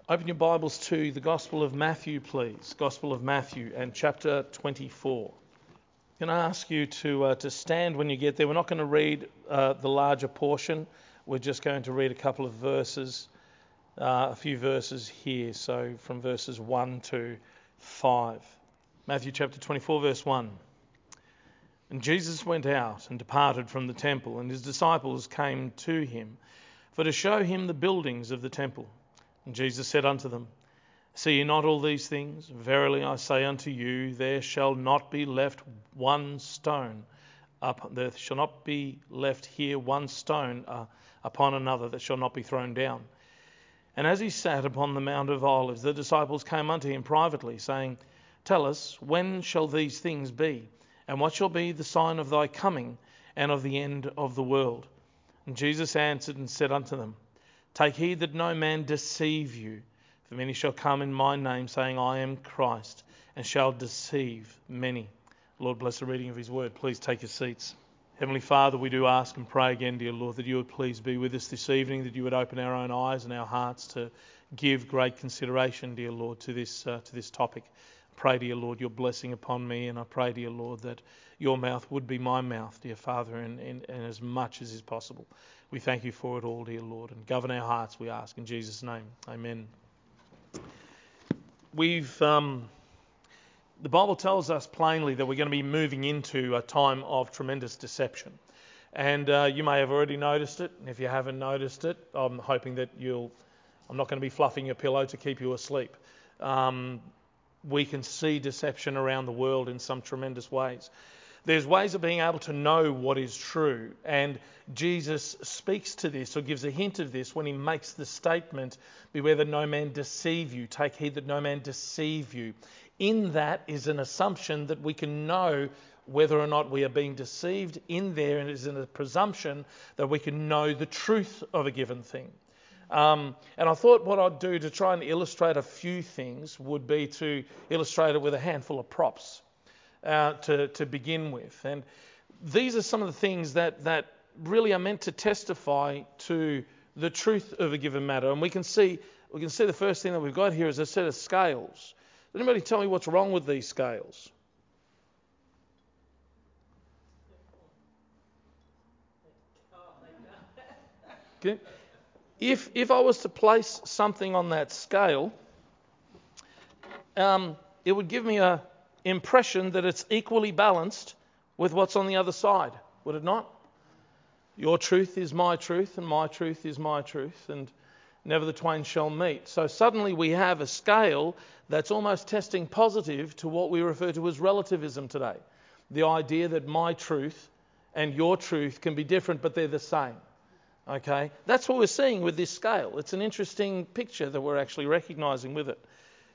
Open your Bibles to the Gospel of Matthew, please. Gospel of Matthew and chapter 24. I'm going to ask you to stand when you get there. We're not going to read the larger portion. We're just going to read a couple of verses, a few verses here. So from verses 1 to 5. Matthew chapter 24, verse 1. And Jesus went out and departed from the temple, and his disciples came to him for to show him the buildings of the temple. And Jesus said unto them, See ye not all these things? Verily I say unto you, there shall not be left one stone there shall not be left here one stone upon another that shall not be thrown down. And as he sat upon the Mount of Olives, the disciples came unto him privately, saying, Tell us, when shall these things be? And what shall be the sign of thy coming and of the end of the world? And Jesus answered and said unto them, Take heed that no man deceive you. For many shall come in my name, saying, I am Christ, and shall deceive many. Lord, bless the reading of his word. Please take your seats. Heavenly Father, we do ask and pray again, dear Lord, that you would please be with us this evening, that you would open our own eyes and our hearts to give great consideration, dear Lord, to this topic. I pray, dear Lord, your blessing upon me, and I pray, dear Lord, that your mouth would be my mouth, dear Father, and as much as is possible. We thank you for it all, dear Lord, and govern our hearts, we ask, in Jesus' name. Amen. The Bible tells us plainly that we're going to be moving into a time of tremendous deception. And you may have already noticed it. And if you haven't noticed it, I'm hoping that I'm not going to be fluffing your pillow to keep you asleep. We can see deception around the world in some tremendous ways. There's ways of being able to know what is true. And Jesus speaks to this or gives a hint of this when he makes the statement, Beware that no man deceive you. Take heed that no man deceive you. In that is an assumption that we can know whether or not we are being deceived. In there is a presumption that we can know the truth of a given thing. And I thought what I'd do to try and illustrate a few things would be to illustrate it with a handful of props to begin with. And these are some of the things that really are meant to testify to the truth of a given matter. And we can see the first thing that we've got here is a set of scales. Does anybody tell me what's wrong with these scales? Okay. If I was to place something on that scale, it would give me an impression that it's equally balanced with what's on the other side, would it not? Your truth is my truth, and my truth is my truth, and never the twain shall meet. So suddenly we have a scale that's almost testing positive to what we refer to as relativism today. The idea that my truth and your truth can be different, but they're the same. Okay? That's what we're seeing with this scale. It's an interesting picture that we're actually recognizing with it.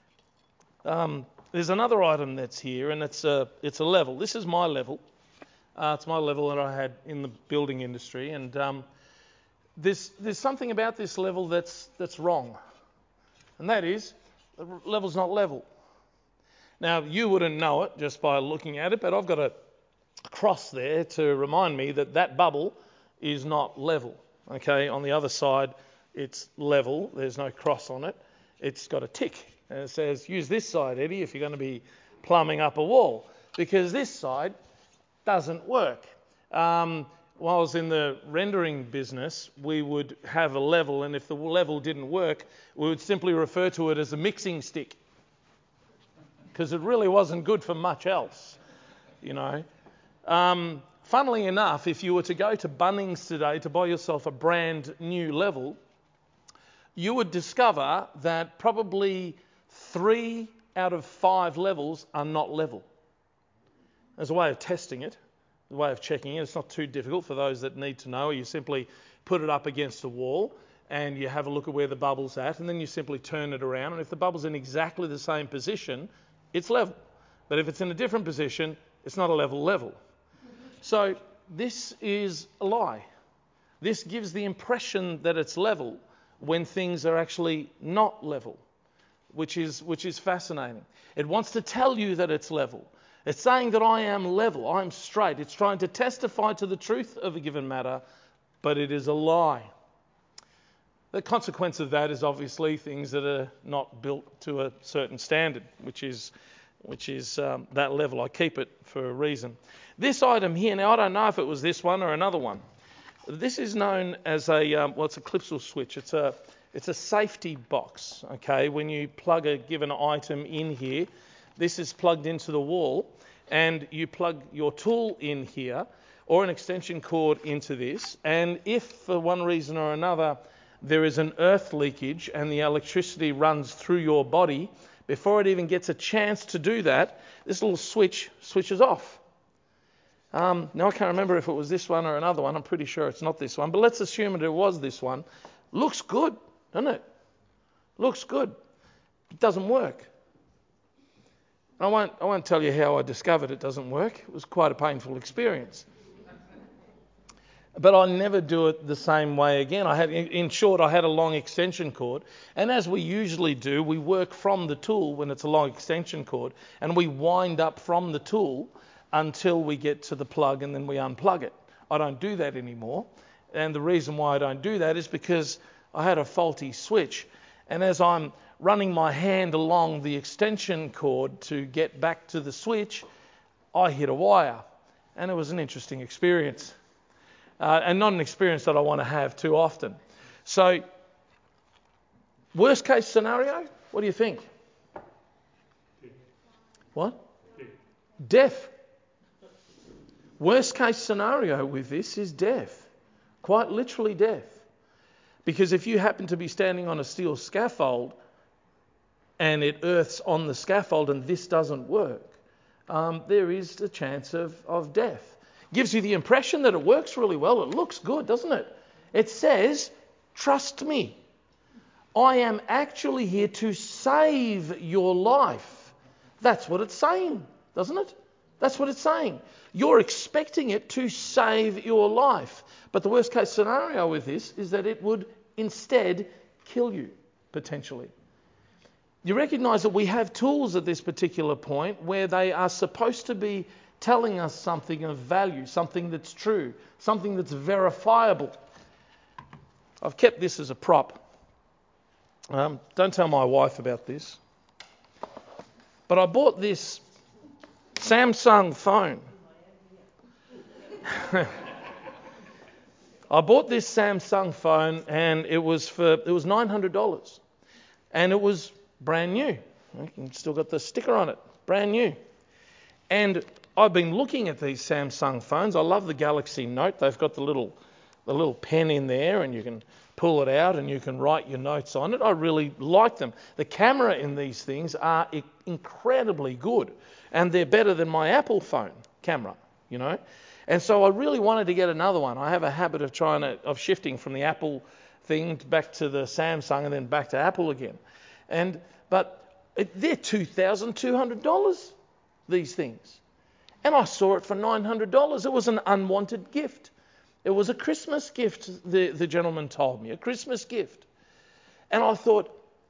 There's another item that's here, and it's a level. This is my level. It's my level that I had in the building industry, and there's something about this level that's wrong, and that is the level's not level. Now, you wouldn't know it just by looking at it, but I've got a cross there to remind me that bubble is not level. Okay, on the other side, it's level. There's no cross on it. It's got a tick, and it says, use this side, Eddie, if you're going to be plumbing up a wall, because this side doesn't work. While I was in the rendering business, we would have a level, and if the level didn't work, we would simply refer to it as a mixing stick, because it really wasn't good for much else, you know. Funnily enough, if you were to go to Bunnings today to buy yourself a brand new level, you would discover that probably 3 out of 5 levels are not level. As a way of testing it, a way of checking it, it's not too difficult for those that need to know. You simply put it up against a wall and you have a look at where the bubble's at, and then you simply turn it around, and if the bubble's in exactly the same position, it's level. But if it's in a different position, it's not a level. So this is a lie. This gives the impression that it's level when things are actually not level, which is fascinating. It wants to tell you that it's level. It's saying that I am level, I'm straight. It's trying to testify to the truth of a given matter, but it is a lie. The consequence of that is obviously things that are not built to a certain standard, which is that level. I keep it for a reason. This item here, now I don't know if it was this one or another one. This is known as it's a Clipsal switch. It's a safety box. Okay, when you plug a given item in here, this is plugged into the wall, and you plug your tool in here or an extension cord into this. And if for one reason or another there is an earth leakage and the electricity runs through your body, before it even gets a chance to do that, this little switch switches off. Now I can't remember if it was this one or another one. I'm pretty sure it's not this one, but let's assume that it was this one. Looks good, doesn't it? Looks good. It doesn't work. I won't tell you how I discovered it doesn't work. It was quite a painful experience. But I never do it the same way again. In short, I had a long extension cord, and as we usually do, we work from the tool when it's a long extension cord, and we wind up from the tool until we get to the plug, and then we unplug it. I don't do that anymore, and the reason why I don't do that is because I had a faulty switch, and as I'm running my hand along the extension cord to get back to the switch, I hit a wire, and it was an interesting experience. And not an experience that I want to have too often. So, worst case scenario, what do you think? What? Death. Worst case scenario with this is death. Quite literally death. Because if you happen to be standing on a steel scaffold and it earths on the scaffold and this doesn't work, there is the chance of death. Gives you the impression that it works really well. It looks good, doesn't it? It says, trust me. I am actually here to save your life. That's what it's saying, doesn't it? That's what it's saying. You're expecting it to save your life. But the worst case scenario with this is that it would instead kill you, potentially. You recognise that we have tools at this particular point where they are supposed to be telling us something of value, something that's true, something that's verifiable. I've kept this as a prop. Don't tell my wife about this. But I bought this Samsung phone. I bought this Samsung phone and it was $900. And it was brand new. You can still got the sticker on it. Brand new. And I've been looking at these Samsung phones. I love the Galaxy Note. They've got the little pen in there and you can pull it out and you can write your notes on it. I really like them. The camera in these things are incredibly good, and they're better than my Apple phone camera, you know. And so I really wanted to get another one. I have a habit of shifting from the Apple thing back to the Samsung and then back to Apple again. But they're $2,200, these things. And I saw it for $900. It was an unwanted gift. It was a Christmas gift, the gentleman told me, a Christmas gift. And I thought,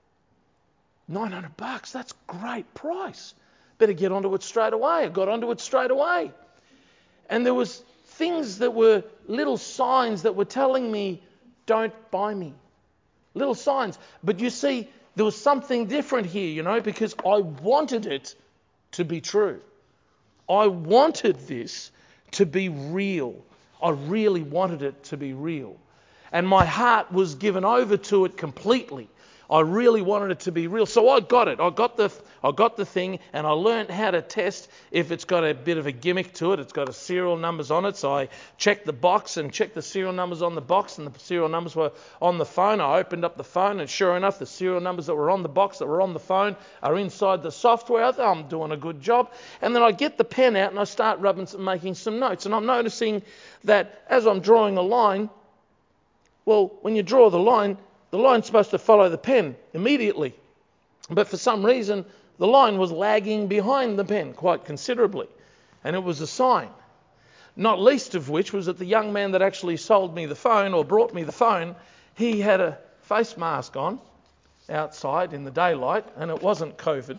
$900, that's a great price. Better get onto it straight away. I got onto it straight away. And there was things that were little signs that were telling me, don't buy me. Little signs. But you see, there was something different here, you know, because I wanted it to be true. I wanted this to be real. I really wanted it to be real. And my heart was given over to it completely. I really wanted it to be real. So I got it. I got the thing, and I learned how to test if it's got a bit of a gimmick to it. It's got a serial numbers on it. So I checked the box and checked the serial numbers on the box, and the serial numbers were on the phone. I opened up the phone, and sure enough, the serial numbers that were on the box that were on the phone are inside the software. I thought, I'm doing a good job. And then I get the pen out and I start making some notes. And I'm noticing that as I'm drawing a line, well, when you draw the line's supposed to follow the pen immediately. But for some reason, the line was lagging behind the pen quite considerably. And it was a sign. Not least of which was that the young man that actually sold me the phone or brought me the phone, he had a face mask on outside in the daylight, and it wasn't COVID.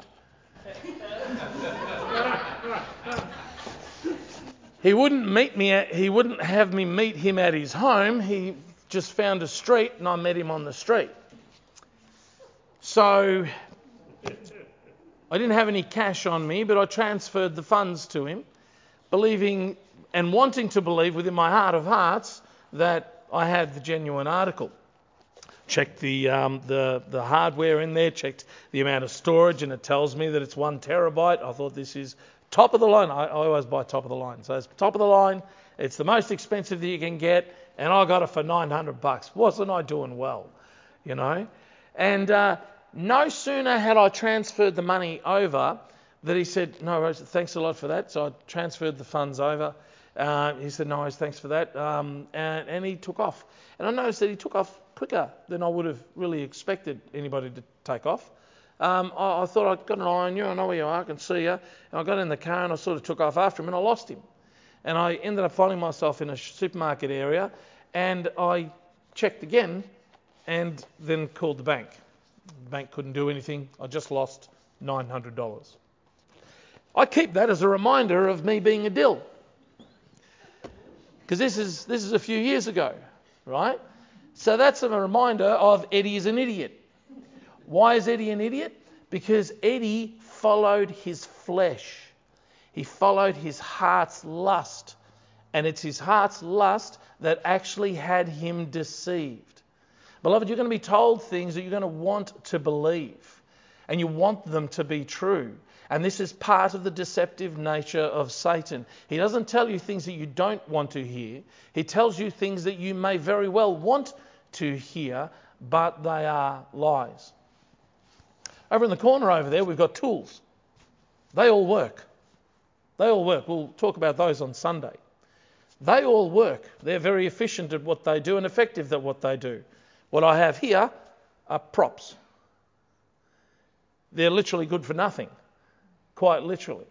He wouldn't have me meet him at his home. He just found a street and I met him on the street. So I didn't have any cash on me, but I transferred the funds to him, believing and wanting to believe within my heart of hearts that I had the genuine article. Checked the hardware in there, checked the amount of storage, and it tells me that it's 1 terabyte. I thought this is top of the line. I always buy top of the line. So it's top of the line. It's the most expensive that you can get, and I got it for $900. Wasn't I doing well? You know? And no sooner had I transferred the money over that he said, "No worries, thanks a lot for that." So I transferred the funds over. He said, "No worries, thanks for that." And he took off. And I noticed that he took off quicker than I would have really expected anybody to take off. I thought, I'd got an eye on you, I know where you are, I can see you. And I got in the car and I sort of took off after him and I lost him. And I ended up finding myself in a supermarket area and I checked again and then called the bank. The bank couldn't do anything. I just lost $900. I keep that as a reminder of me being a dill. Because this is a few years ago, right? So that's a reminder of Eddie is an idiot. Why is Eddie an idiot? Because Eddie followed his flesh. He followed his heart's lust. And it's his heart's lust that actually had him deceived. Beloved, you're going to be told things that you're going to want to believe. And you want them to be true. And this is part of the deceptive nature of Satan. He doesn't tell you things that you don't want to hear. He tells you things that you may very well want to hear, but they are lies. Over in the corner over there, we've got tools. They all work. They all work. We'll talk about those on Sunday. They all work. They're very efficient at what they do and effective at what they do. What I have here are props. They're literally good for nothing. Quite literally.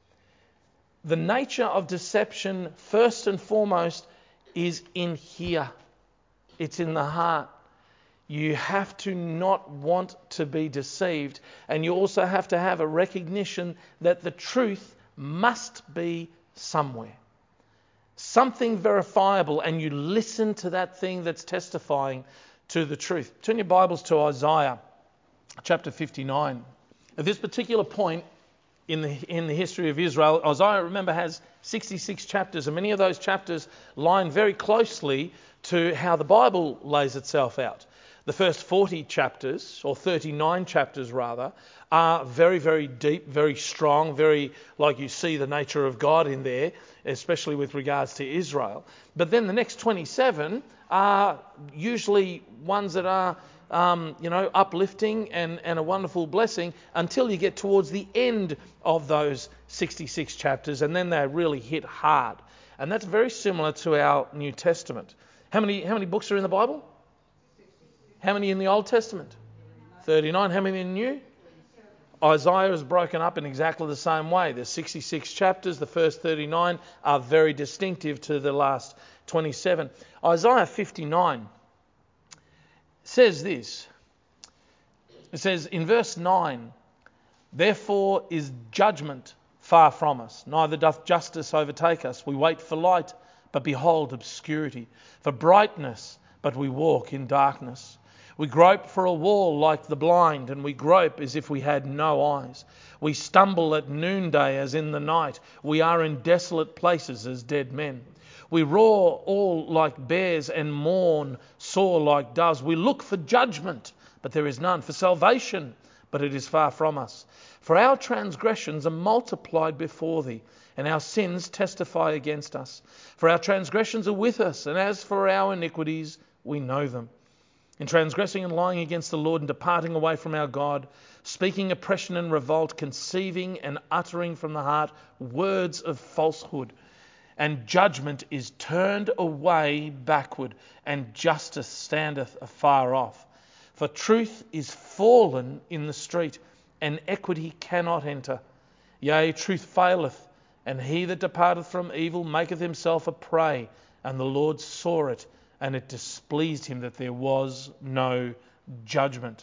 The nature of deception, first and foremost, is in here. It's in the heart. You have to not want to be deceived, and you also have to have a recognition that the truth must be somewhere. Something verifiable, and you listen to that thing that's testifying to the truth. Turn your Bibles to Isaiah chapter 59. At this particular point in the history of Israel, Isaiah, remember, has 66 chapters, and many of those chapters line very closely to how the Bible lays itself out. The first 40 chapters, or 39 chapters rather, are very, very deep, very strong, very like you see the nature of God in there, especially with regards to Israel. But then the next 27 are usually ones that are uplifting and a wonderful blessing until you get towards the end of those 66 chapters, and then they really hit hard. And that's very similar to our New Testament. How many books are in the Bible? How many in the Old Testament? 39. How many in the New? Isaiah is broken up in exactly the same way. There's 66 chapters. The first 39 are very distinctive to the last 27. Isaiah 59 says this. It says in verse 9, "Therefore is judgment far from us, neither doth justice overtake us. We wait for light, but behold obscurity, for brightness, but we walk in darkness. We grope for a wall like the blind, and we grope as if we had no eyes. We stumble at noonday as in the night. We are in desolate places as dead men. We roar all like bears and mourn sore like doves. We look for judgment, but there is none, for salvation, but it is far from us. For our transgressions are multiplied before thee, and our sins testify against us. For our transgressions are with us, and as for our iniquities, we know them. In transgressing and lying against the Lord and departing away from our God, speaking oppression and revolt, conceiving and uttering from the heart words of falsehood. And judgment is turned away backward, and justice standeth afar off. For truth is fallen in the street, and equity cannot enter. Yea, truth faileth, and he that departeth from evil maketh himself a prey. And the Lord saw it, and it displeased him that there was no judgment."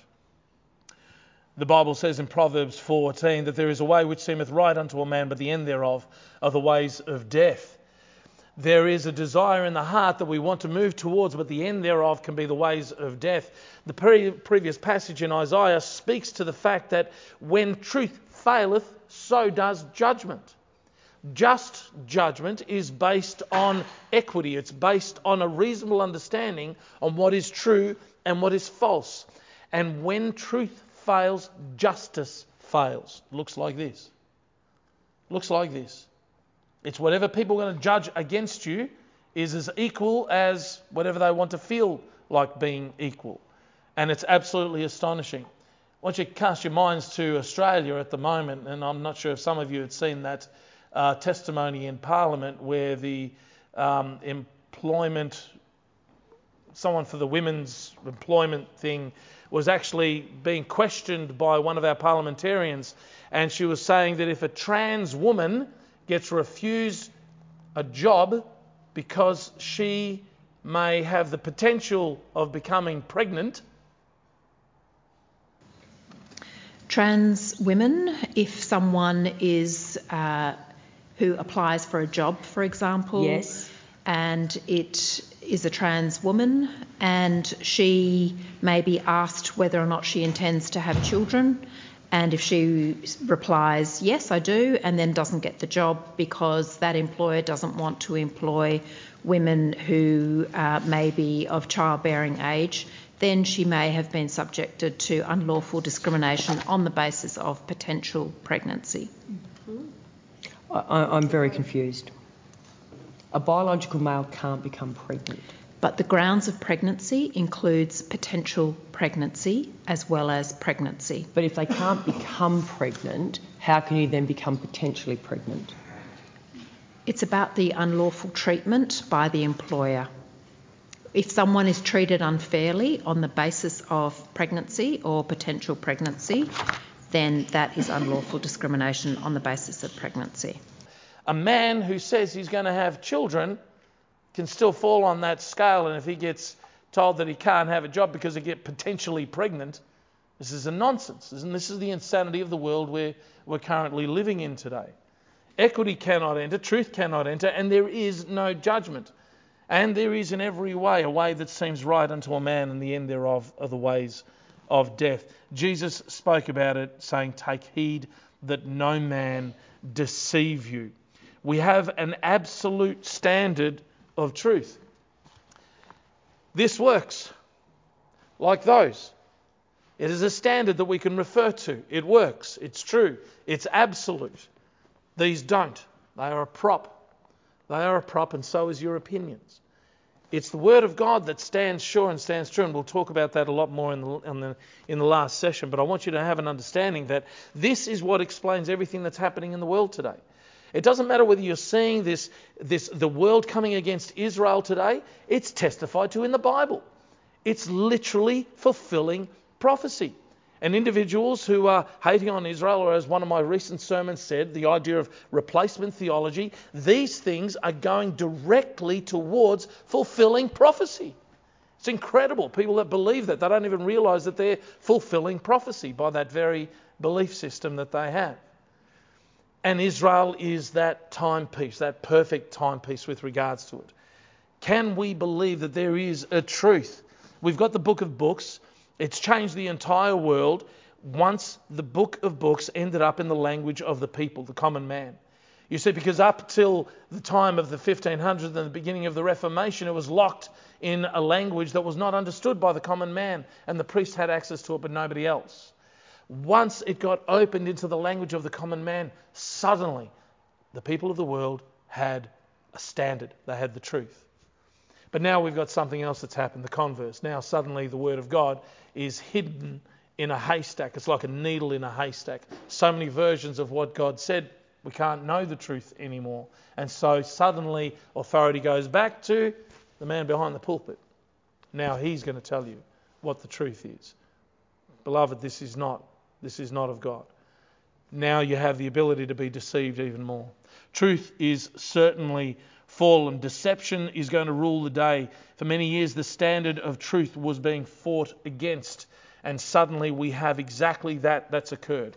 The Bible says in Proverbs 14 that there is a way which seemeth right unto a man, but the end thereof are the ways of death. There is a desire in the heart that we want to move towards, but the end thereof can be the ways of death. The previous passage in Isaiah speaks to the fact that when truth faileth, so does judgment. Just judgment is based on equity. It's based on a reasonable understanding on what is true and what is false. And when truth fails, justice fails. Looks like this. Looks like this. It's whatever people are going to judge against you is as equal as whatever they want to feel like being equal. And it's absolutely astonishing. I want you to cast your minds to Australia at the moment, and I'm not sure if some of you had seen that testimony in Parliament where the someone for the women's employment thing was actually being questioned by one of our parliamentarians, and she was saying that if a trans woman gets refused a job because she may have the potential of becoming pregnant. Trans women, if someone is who applies for a job, for example, yes, and it is a trans woman and she may be asked whether or not she intends to have children, and if she replies, yes, I do, and then doesn't get the job because that employer doesn't want to employ women who may be of childbearing age, then she may have been subjected to unlawful discrimination on the basis of potential pregnancy. I'm very confused. A biological male can't become pregnant. But the grounds of pregnancy includes potential pregnancy as well as pregnancy. But if they can't become pregnant, how can you then become potentially pregnant? It's about the unlawful treatment by the employer. If someone is treated unfairly on the basis of pregnancy or potential pregnancy, then that is unlawful discrimination on the basis of pregnancy. A man who says he's going to have children can still fall on that scale, and if he gets told that he can't have a job because he gets potentially pregnant, this is a nonsense. And this is the insanity of the world we're currently living in today. Equity cannot enter, truth cannot enter, and there is no judgment. And there is in every way a way that seems right unto a man, and the end thereof are the ways of death. Jesus spoke about it, saying, take heed that no man deceive you. We have an absolute standard of truth. This works like those. It is a standard that we can refer to. It works. It's true. It's absolute. These don't. They are a prop. They are a prop, and so is your opinions. It's the Word of God that stands sure and stands true, and we'll talk about that a lot more in the last session. But I want you to have an understanding that this is what explains everything that's happening in the world today. It doesn't matter whether you're seeing the world coming against Israel today. It's testified to in the Bible. It's literally fulfilling prophecy. And individuals who are hating on Israel, or as one of my recent sermons said, the idea of replacement theology, these things are going directly towards fulfilling prophecy. It's incredible. People that believe that, they don't even realise that they're fulfilling prophecy by that very belief system that they have. And Israel is that timepiece, that perfect timepiece with regards to it. Can we believe that there is a truth? We've got the book of books. It's changed the entire world once the book of books ended up in the language of the people, the common man. You see, because up till the time of the 1500s and the beginning of the Reformation, it was locked in a language that was not understood by the common man, and the priest had access to it, but nobody else. Once it got opened into the language of the common man, suddenly the people of the world had a standard. They had the truth. But now we've got something else that's happened, the converse. Now suddenly the Word of God is hidden in a haystack. It's like a needle in a haystack. So many versions of what God said, we can't know the truth anymore. And so suddenly authority goes back to the man behind the pulpit. Now he's going to tell you what the truth is. Beloved, this is not of God. Now you have the ability to be deceived even more. Truth is certainly fallen. Deception is going to rule the day. For many years, the standard of truth was being fought against, and suddenly we have exactly that's occurred.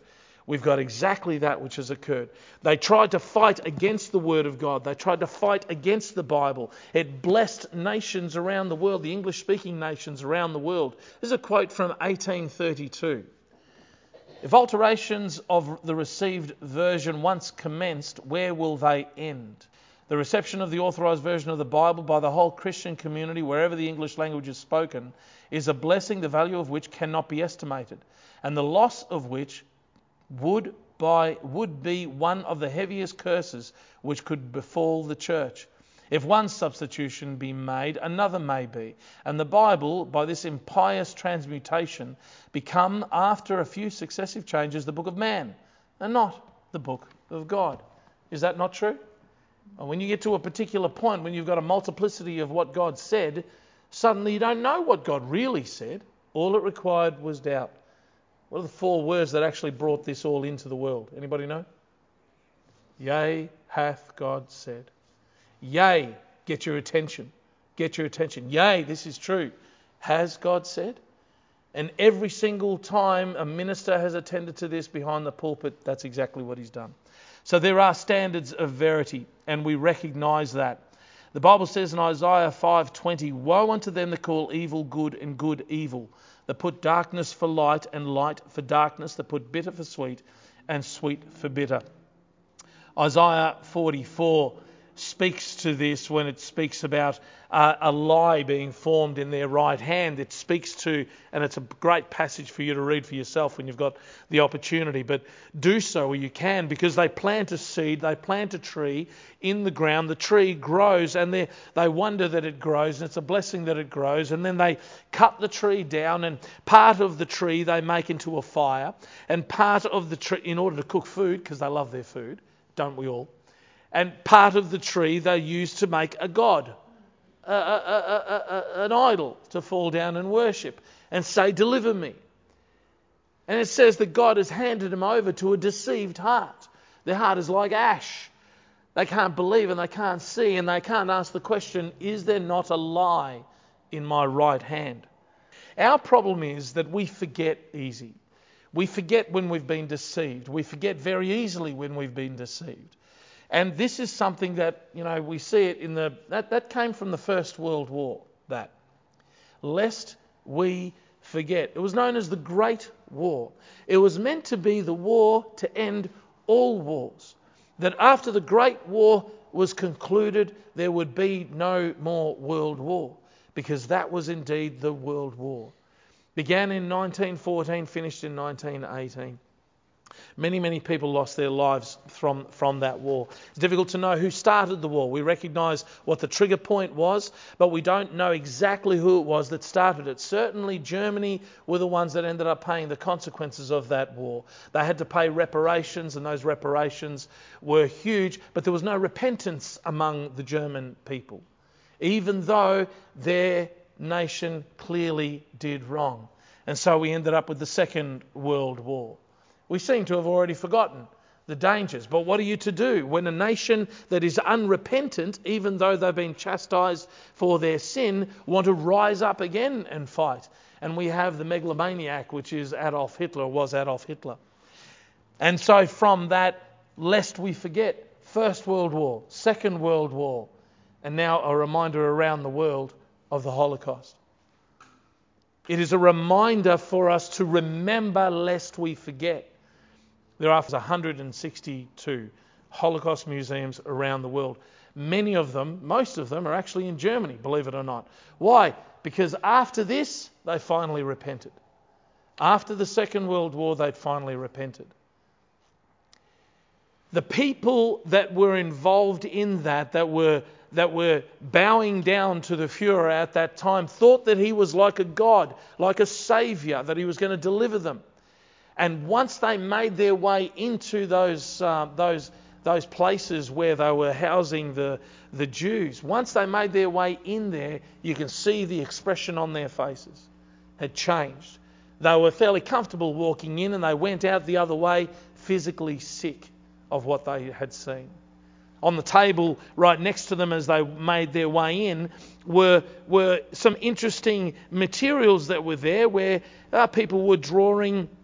we've got exactly that which has occurred. They tried to fight against the Word of God. They tried to fight against the Bible. It blessed nations around the world, the English-speaking nations around the world. This is a quote from 1832. If alterations of the received version once commenced, where will they end? The reception of the authorised version of the Bible by the whole Christian community, wherever the English language is spoken, is a blessing the value of which cannot be estimated, and the loss of which would be one of the heaviest curses which could befall the church. If one substitution be made, another may be, and the Bible, by this impious transmutation, become, after a few successive changes, the book of man, and not the book of God. Is that not true? And when you get to a particular point, when you've got a multiplicity of what God said, suddenly you don't know what God really said. All it required was doubt. What are the 4 words that actually brought this all into the world? Anybody know? Yea, hath God said. Yea, get your attention. Get your attention. Yea, this is true. Has God said? And every single time a minister has attended to this behind the pulpit, that's exactly what he's done. So there are standards of verity, and we recognise that. The Bible says in Isaiah 5:20, woe unto them that call evil good and good evil, that put darkness for light and light for darkness, that put bitter for sweet and sweet for bitter. Isaiah 44 speaks to this when it speaks about a lie being formed in their right hand. It speaks to, and it's a great passage for you to read for yourself when you've got the opportunity, but do so where you can, because they plant a seed, they plant a tree in the ground, the tree grows, and they wonder that it grows, and it's a blessing that it grows, and then they cut the tree down, and part of the tree they make into a fire, and part of the tree, in order to cook food, because they love their food, don't we all? And part of the tree they use to make a god, an idol to fall down and worship and say, deliver me. And it says that God has handed them over to a deceived heart. Their heart is like ash. They can't believe and they can't see and they can't ask the question, is there not a lie in my right hand? Our problem is that we forget easy. We forget when we've been deceived. We forget very easily when we've been deceived. And this is something that, we see it in that came from the First World War, that. Lest we forget. It was known as the Great War. It was meant to be the war to end all wars. That after the Great War was concluded, there would be no more World War, because that was indeed the World War. Began in 1914, finished in 1918. Many people lost their lives from that war. It's difficult to know who started the war. We recognise what the trigger point was, but we don't know exactly who it was that started it. Certainly Germany were the ones that ended up paying the consequences of that war. They had to pay reparations, and those reparations were huge, but there was no repentance among the German people, even though their nation clearly did wrong. And so we ended up with the Second World War. We seem to have already forgotten the dangers. But what are you to do when a nation that is unrepentant, even though they've been chastised for their sin, want to rise up again and fight? And we have the megalomaniac, which is Adolf Hitler, was Adolf Hitler. And so from that, lest we forget, First World War, Second World War, and now a reminder around the world of the Holocaust. It is a reminder for us to remember lest we forget. There are 162 Holocaust museums around the world. Many of them, most of them, are actually in Germany, believe it or not. Why? Because after this, they finally repented. After the Second World War, they'd finally repented. The people that were involved in that were bowing down to the Führer at that time, thought that he was like a god, like a saviour, that he was going to deliver them. And once they made their way into those places where they were housing the Jews, once they made their way in there, you can see the expression on their faces had changed. They were fairly comfortable walking in, and they went out the other way physically sick of what they had seen. On the table right next to them as they made their way in were some interesting materials that were there, where people were drawing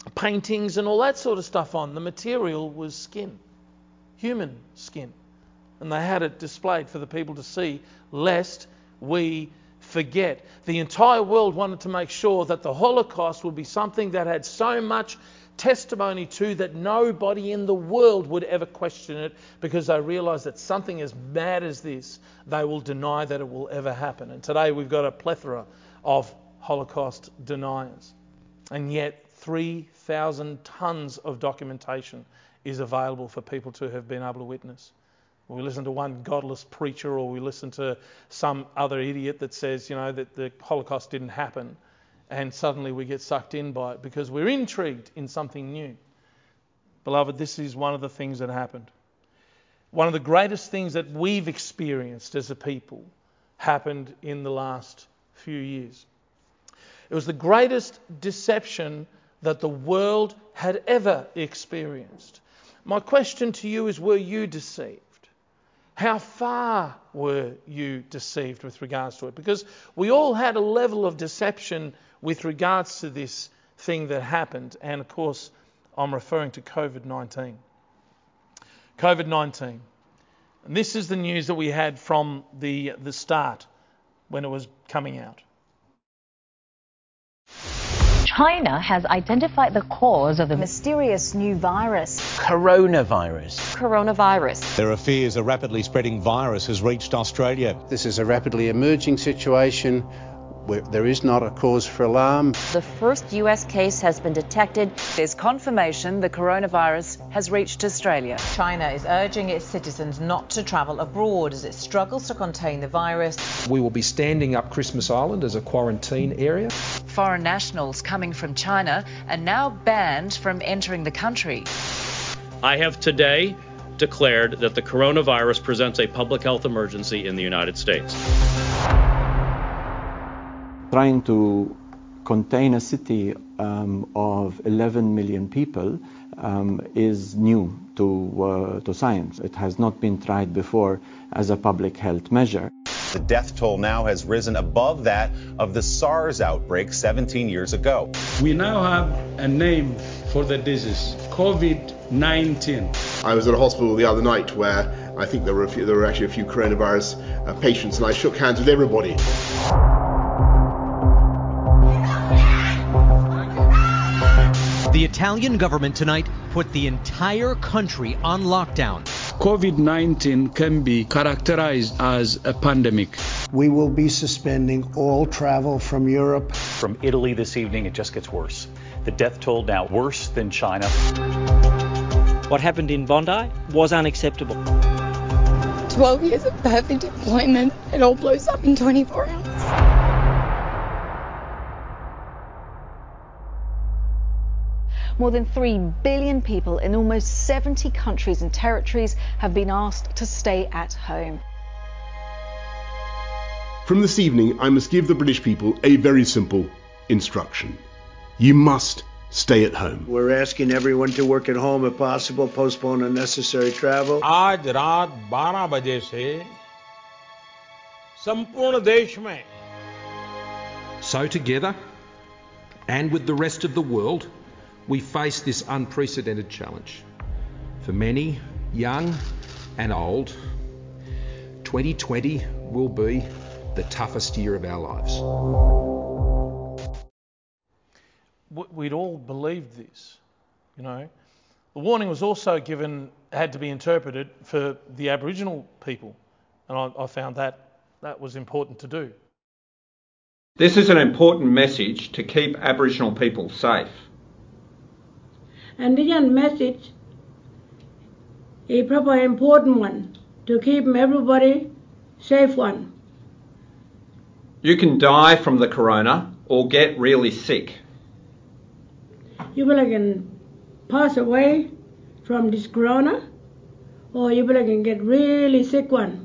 paintings and all that sort of stuff on. The material was skin, human skin. And they had it displayed for the people to see, lest we forget. The entire world wanted to make sure that the Holocaust would be something that had so much testimony to that nobody in the world would ever question it, because they realised that something as bad as this, they will deny that it will ever happen. And today we've got a plethora of Holocaust deniers. And yet 3,000 tonnes of documentation is available for people to have been able to witness. We listen to one godless preacher, or we listen to some other idiot that says, that the Holocaust didn't happen, and suddenly we get sucked in by it because we're intrigued in something new. Beloved, this is one of the things that happened. One of the greatest things that we've experienced as a people happened in the last few years. It was the greatest deception that the world had ever experienced. My question to you is, were you deceived? How far were you deceived with regards to it? Because we all had a level of deception with regards to this thing that happened. And of course, I'm referring to COVID-19. COVID-19. And this is the news that we had from the start when it was coming out. China has identified the cause of the mysterious new virus. Coronavirus. There are fears a rapidly spreading virus has reached Australia. This is a rapidly emerging situation where there is not a cause for alarm. The first US case has been detected. There's confirmation the coronavirus has reached Australia. China is urging its citizens not to travel abroad as it struggles to contain the virus. We will be standing up Christmas Island as a quarantine area. Foreign nationals coming from China are now banned from entering the country. I have today declared that the coronavirus presents a public health emergency in the United States. Trying to contain a city of 11 million people is new to science. It has not been tried before as a public health measure. The death toll now has risen above that of the SARS outbreak 17 years ago. We now have a name for the disease, COVID-19. I was at a hospital the other night where I think there were actually a few coronavirus patients, and I shook hands with everybody. The Italian government tonight put the entire country on lockdown. COVID-19 can be characterized as a pandemic. We will be suspending all travel from Europe. From Italy this evening, it just gets worse. The death toll now worse than China. What happened in Bondi was unacceptable. 12 years of perfect employment, it all blows up in 24 hours. More than 3 billion people in almost 70 countries and territories have been asked to stay at home. From this evening, I must give the British people a very simple instruction. You must stay at home. We're asking everyone to work at home if possible, postpone unnecessary travel. आज रात 12 बजे से संपूर्ण देश में. So together, and with the rest of the world, we face this unprecedented challenge. For many, young and old, 2020 will be the toughest year of our lives. We'd all believed this, The warning was also had to be interpreted for the Aboriginal people, and I found that was important to do. This is an important message to keep Aboriginal people safe. And this message is a proper important one to keep everybody safe one. You can die from the corona or get really sick. You can pass away from this corona, or you can get really sick one.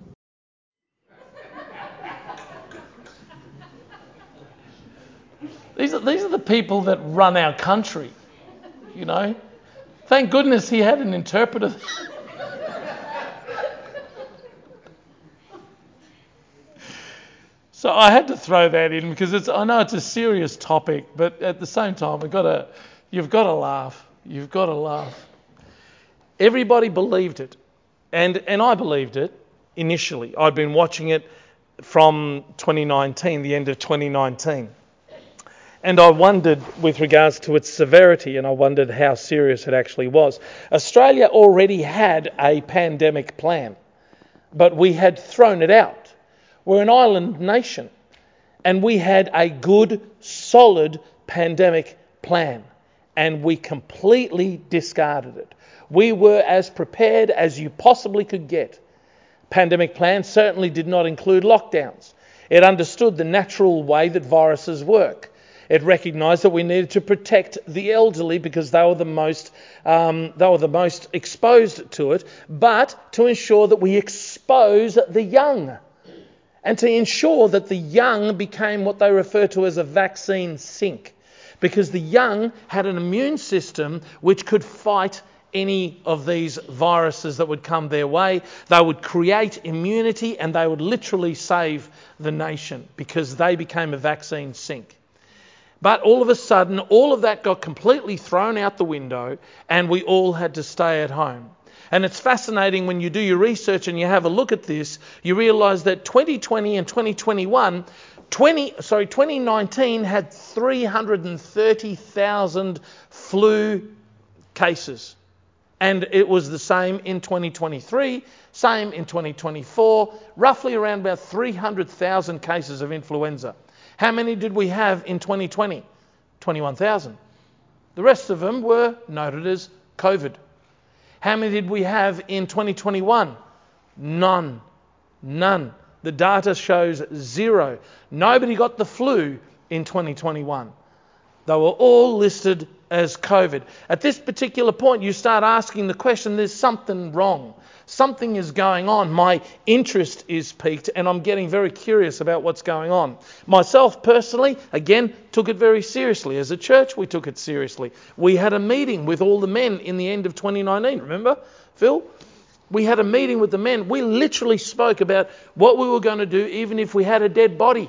These are the people that run our country. Thank goodness he had an interpreter. So I had to throw that in because I know it's a serious topic, but at the same time we've got to You've got to laugh. You've got to laugh. Everybody believed it. And I believed it initially. I'd been watching it from 2019, the end of 2019. And I wondered with regards to its severity, and I wondered how serious it actually was. Australia already had a pandemic plan, but we had thrown it out. We're an island nation, and we had a good, solid pandemic plan, and we completely discarded it. We were as prepared as you possibly could get. Pandemic plan certainly did not include lockdowns. It understood the natural way that viruses work. It recognised that we needed to protect the elderly because they were the most exposed to it, but to ensure that we expose the young, and to ensure that the young became what they refer to as a vaccine sink, because the young had an immune system which could fight any of these viruses that would come their way. They would create immunity, and they would literally save the nation because they became a vaccine sink. But all of a sudden, all of that got completely thrown out the window, and we all had to stay at home. And it's fascinating when you do your research and you have a look at this, you realise that 2020 and 2019 had 330,000 flu cases. And it was the same in 2023, same in 2024, roughly around about 300,000 cases of influenza. How many did we have in 2020? 21,000. The rest of them were noted as COVID. How many did we have in 2021? None. The data shows 0. Nobody got the flu in 2021. They were all listed as COVID. At this particular point, you start asking the question, there's something wrong. Something is going on. My interest is piqued, and I'm getting very curious about what's going on. Myself, personally, again, took it very seriously. As a church, we took it seriously. We had a meeting with all the men in the end of 2019. Remember, Phil? We had a meeting with the men. We literally spoke about what we were going to do even if we had a dead body.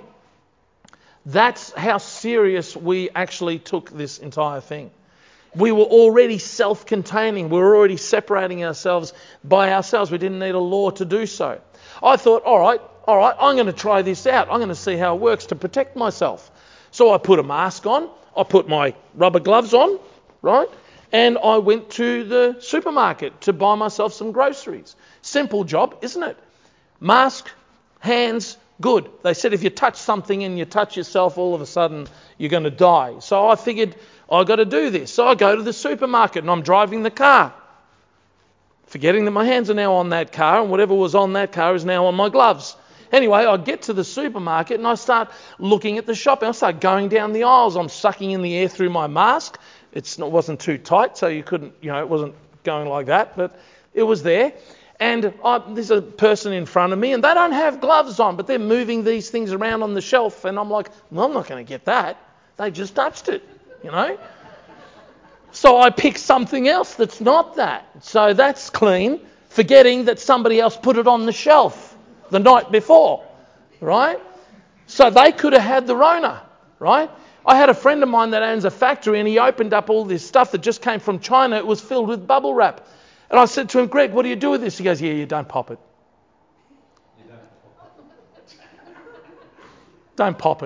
That's how serious we actually took this entire thing. We were already self-containing. We were already separating ourselves by ourselves. We didn't need a law to do so. I thought, all right, I'm going to try this out. I'm going to see how it works to protect myself. So I put a mask on. I put my rubber gloves on, right? And I went to the supermarket to buy myself some groceries. Simple job, isn't it? Mask, hands, good. They said if you touch something and you touch yourself, all of a sudden you're going to die. So I figured I've got to do this. So I go to the supermarket and I'm driving the car, forgetting that my hands are now on that car and whatever was on that car is now on my gloves. Anyway, I get to the supermarket and I start looking at the shopping. I start going down the aisles. I'm sucking in the air through my mask. It wasn't too tight, so you couldn't, it wasn't going like that, but it was there. And there's a person in front of me and they don't have gloves on, but they're moving these things around on the shelf. And I'm like, well, I'm not going to get that. They just touched it, So I pick something else that's not that. So that's clean, forgetting that somebody else put it on the shelf the night before, right? So they could have had the Rona, right? I had a friend of mine that owns a factory and he opened up all this stuff that just came from China. It was filled with bubble wrap. And I said to him, Greg, what do you do with this? He goes, yeah, you don't pop it. Don't pop it.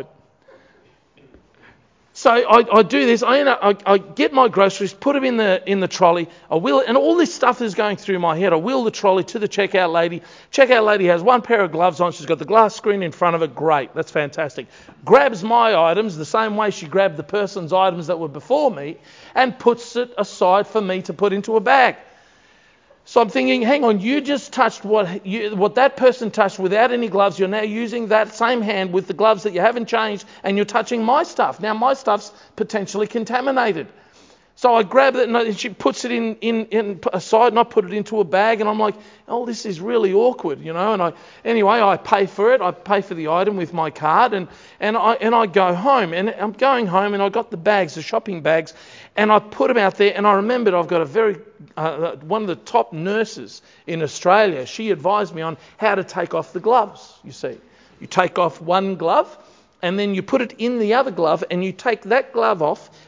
So I do this. I get my groceries, put them in the trolley. I wheel it, and all this stuff is going through my head. I wheel the trolley to the checkout lady. Checkout lady has one pair of gloves on. She's got the glass screen in front of her. Great, that's fantastic. Grabs my items the same way she grabbed the person's items that were before me, and puts it aside for me to put into a bag. So I'm thinking, hang on, you just touched what that person touched without any gloves. You're now using that same hand with the gloves that you haven't changed and you're touching my stuff. Now my stuff's potentially contaminated. So I grab it and she puts it in aside and I put it into a bag and I'm like, oh, this is really awkward, And I pay for it. I pay for the item with my card and I go home. And I'm going home and I got the bags, the shopping bags, and I put them out there. And I remembered I've got one of the top nurses in Australia. She advised me on how to take off the gloves, you see. You take off one glove and then you put it in the other glove and you take that glove off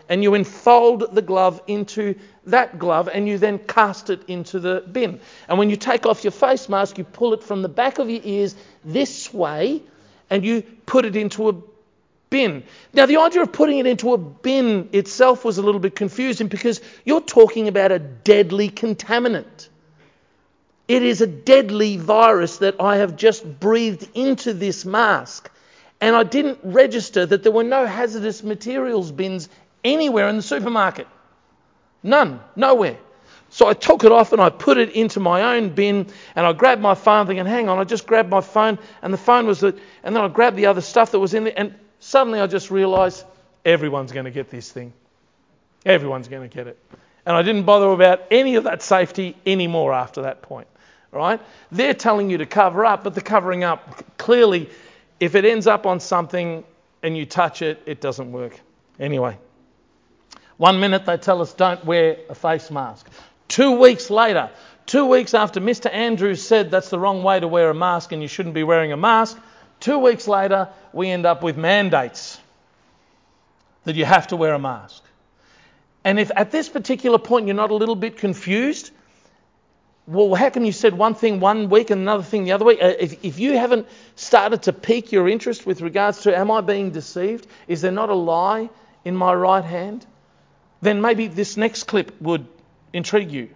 and you enfold the glove into that glove, and you then cast it into the bin. And when you take off your face mask, you pull it from the back of your ears this way, and you put it into a bin. Now, the idea of putting it into a bin itself was a little bit confusing, because you're talking about a deadly contaminant. It is a deadly virus that I have just breathed into this mask. And I didn't register that there were no hazardous materials bins anywhere in the supermarket. None, nowhere. So I took it off and I put it into my own bin, and I grabbed my phone thinking, hang on, I just grabbed my phone, and the phone was it, and then I grabbed the other stuff that was in there, and suddenly I just realised everyone's going to get this thing. Everyone's going to get it. And I didn't bother about any of that safety anymore after that point. Right? They're telling you to cover up, but the covering up, clearly, if it ends up on something and you touch it, it doesn't work. Anyway, 1 minute they tell us don't wear a face mask. 2 weeks later, 2 weeks after Mr. Andrews said that's the wrong way to wear a mask and you shouldn't be wearing a mask, 2 weeks later we end up with mandates that you have to wear a mask. And if at this particular point you're not a little bit confused, well, how come you said one thing 1 week and another thing the other week? If you haven't started to pique your interest with regards to, am I being deceived? Is there not a lie in my right hand? Then maybe this next clip would intrigue you.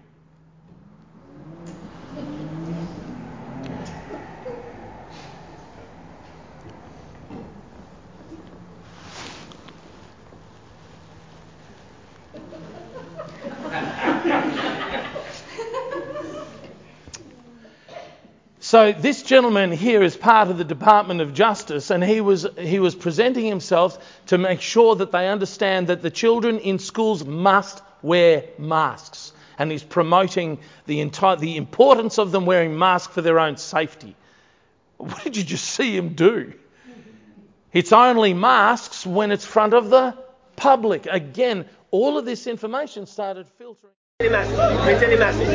So this gentleman here is part of the Department of Justice, and he was presenting himself to make sure that they understand that the children in schools must wear masks, and he's promoting the importance of them wearing masks for their own safety. What did you just see him do? It's only masks when it's front of the public. Again, all of this information started filtering. Mettez les masques.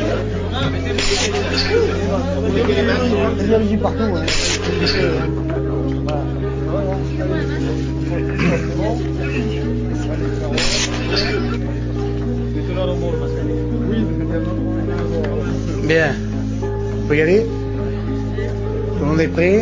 Bien. On peut y aller? Tout le monde est prêt?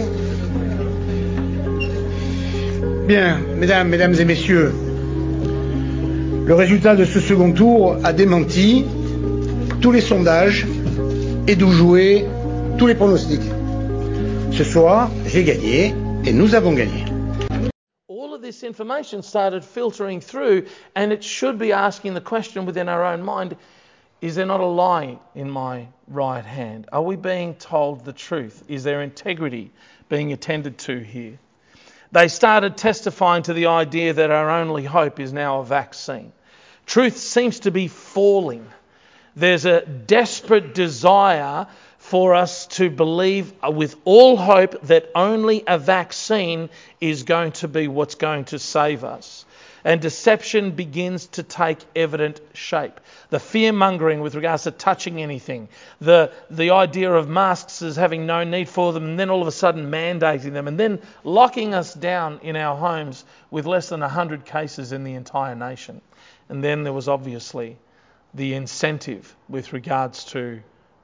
Bien, mesdames et messieurs, le résultat de ce second tour a démenti tous les sondages et d'où jouer tous les pronostics. Ce soir, j'ai gagné et nous avons gagné. All of this information started filtering through, and it should be asking the question within our own mind, is there not a lie in my right hand? Are we being told the truth? Is there integrity being attended to here? They started testifying to the idea that our only hope is now a vaccine. Truth seems to be falling. There's a desperate desire for us to believe with all hope that only a vaccine is going to be what's going to save us. And deception begins to take evident shape. The fear-mongering with regards to touching anything, the idea of masks as having no need for them, and then all of a sudden mandating them, and then locking us down in our homes with less than 100 cases in the entire nation. And then there was obviously the incentive with regards to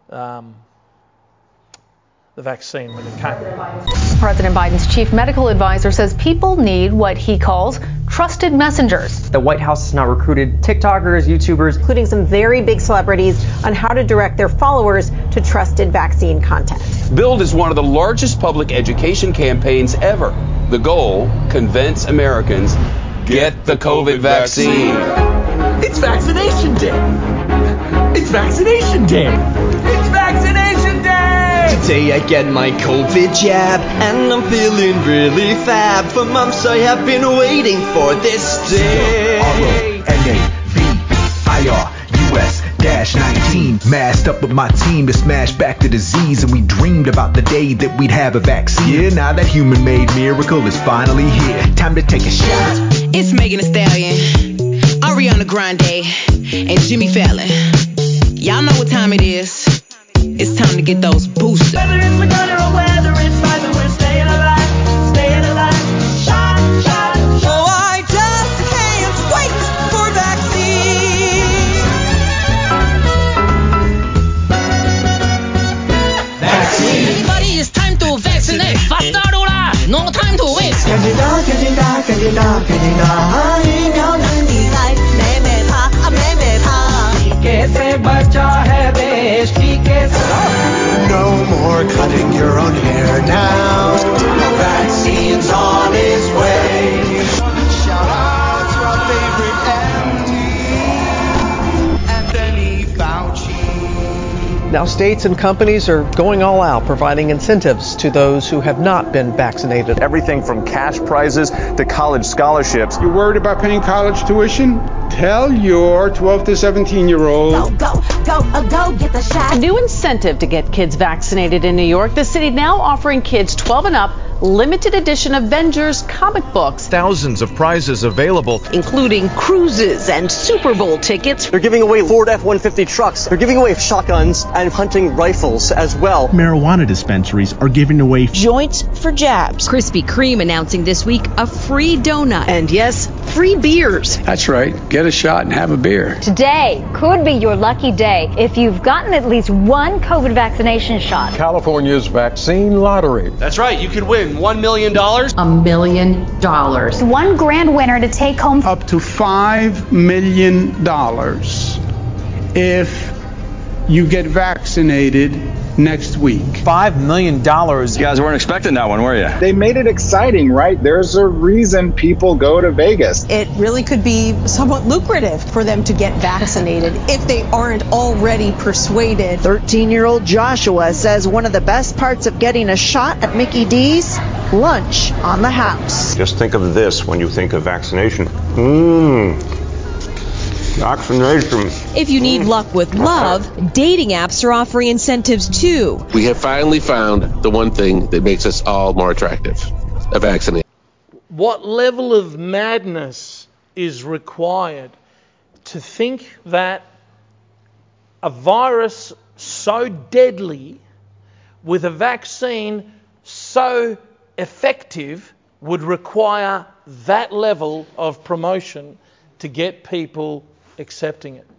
the vaccine when it came. President Biden's chief medical advisor says people need what he calls trusted messengers. The White House has now recruited TikTokers, YouTubers, including some very big celebrities, on how to direct their followers to trusted vaccine content. Build is one of the largest public education campaigns ever. The goal, convince Americans, get the COVID vaccine. It's vaccination day. It's vaccination day. It's vaccination day. Today I get my COVID jab, and I'm feeling really fab. For months I have been waiting for this day. R-O-N-A-V-I-R-U-S-19. Masked up with my team to smash back the disease, and we dreamed about the day that we'd have a vaccine. Yeah, now that human-made miracle is finally here. Time to take a shot. It's Megan Thee Stallion, Ariana Grande, and Jimmy Fallon. Y'all know what time it is. It's time to get those boosters. Whether it's Moderna or whether it's Pfizer, we're staying alive, staying alive. Shot, shot, shot. Oh, I just can't wait for that. Now states and companies are going all out, providing incentives to those who have not been vaccinated. Everything from cash prizes to college scholarships. You worried about paying college tuition? Tell your 12 to 17-year-old. Go get the shot. A new incentive to get kids vaccinated in New York. The city now offering kids 12 and up limited edition Avengers comic books. Thousands of prizes available, including cruises and Super Bowl tickets. They're giving away Ford F-150 trucks. They're giving away shotguns and hunting rifles as well. Marijuana dispensaries are giving away joints for jabs. Krispy Kreme announcing this week a free donut. And yes, free beers. That's right. Get a shot and have a beer. Today could be your lucky day if you've gotten at least one COVID vaccination shot. California's vaccine lottery. That's right. You could win $1 million. $1 million. One grand winner to take home up to $5 million if you get vaccinated next week. $5 million. You guys weren't expecting that one, were you? They made it exciting, right? There's a reason people go to Vegas. It really could be somewhat lucrative for them to get vaccinated if they aren't already persuaded. 13-year-old Joshua says one of the best parts of getting a shot at Mickey D's, lunch on the house. Just think of this when you think of vaccination. Vaccination. If you need luck with love, dating apps are offering incentives too. We have finally found the one thing that makes us all more attractive, a vaccination. What level of madness is required to think that a virus so deadly with a vaccine so effective would require that level of promotion to get people accepting it?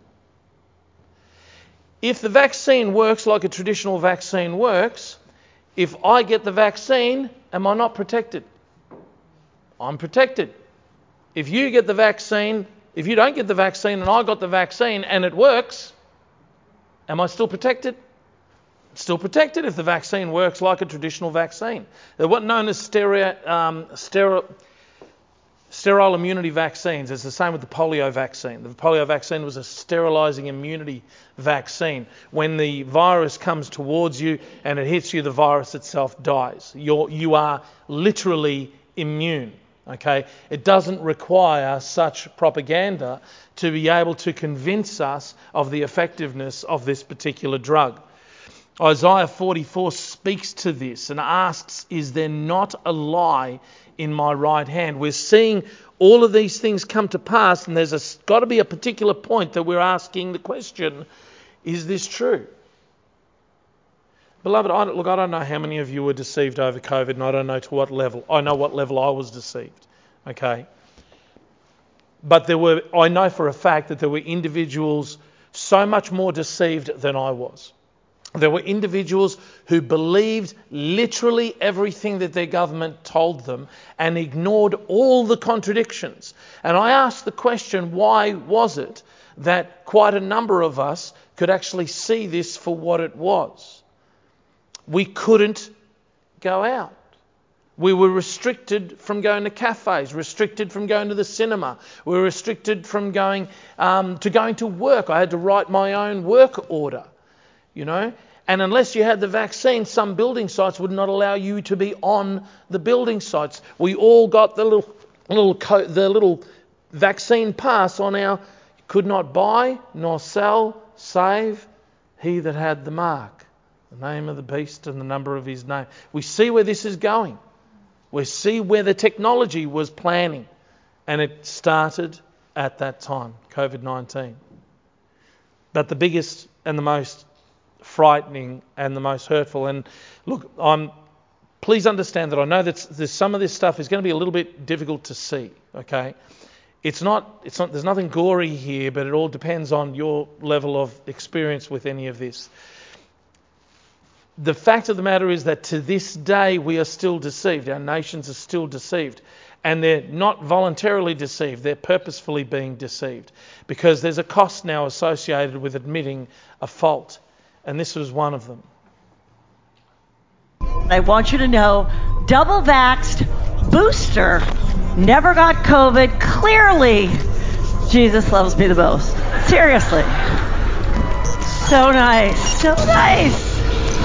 If the vaccine works like a traditional vaccine works, if I get the vaccine, am I not protected? I'm protected. If you get the vaccine, if you don't get the vaccine and I got the vaccine and it works, am I still protected? Still protected if the vaccine works like a traditional vaccine. They're what known as sterile immunity vaccines. It's the same with the polio vaccine. The polio vaccine was a sterilizing immunity vaccine. When the virus comes towards you and it hits you, the virus itself dies. You are literally immune. Okay? It doesn't require such propaganda to be able to convince us of the effectiveness of this particular drug. Isaiah 44 speaks to this and asks, is there not a lie in my right hand? We're seeing all of these things come to pass, and there's got to be a particular point that we're asking the question, is this true? Beloved, I don't know how many of you were deceived over COVID, and I don't know to what level. I know what level I was deceived, okay? But I know for a fact that there were individuals so much more deceived than I was. There were individuals who believed literally everything that their government told them and ignored all the contradictions. And I asked the question, why was it that quite a number of us could actually see this for what it was? We couldn't go out. We were restricted from going to cafes, restricted from going to the cinema. We were restricted from going to work. I had to write my own work order. You know, and unless you had the vaccine, some building sites would not allow you to be on the building sites. We all got the little vaccine pass on our could not buy nor sell save he that had the mark, the name of the beast and the number of his name. We see where this is going. We see where the technology was planning, and it started at that time, COVID-19. But the biggest and the most frightening and the most hurtful. And look, please understand that I know that some of this stuff is going to be a little bit difficult to see. Okay, it's not. There's nothing gory here, but it all depends on your level of experience with any of this. The fact of the matter is that to this day we are still deceived. Our nations are still deceived. And they're not voluntarily deceived, they're purposefully being deceived. Because there's a cost now associated with admitting a fault. And this was one of them. I want you to know, double vaxxed, booster, never got COVID. Clearly, Jesus loves me the most. Seriously. So nice. so nice.